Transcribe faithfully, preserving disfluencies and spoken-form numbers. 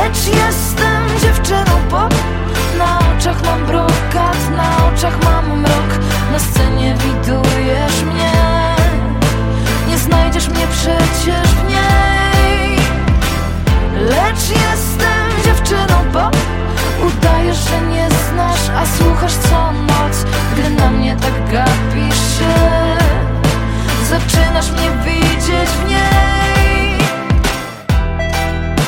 lecz jestem dziewczyną, bo na oczach mam brokat na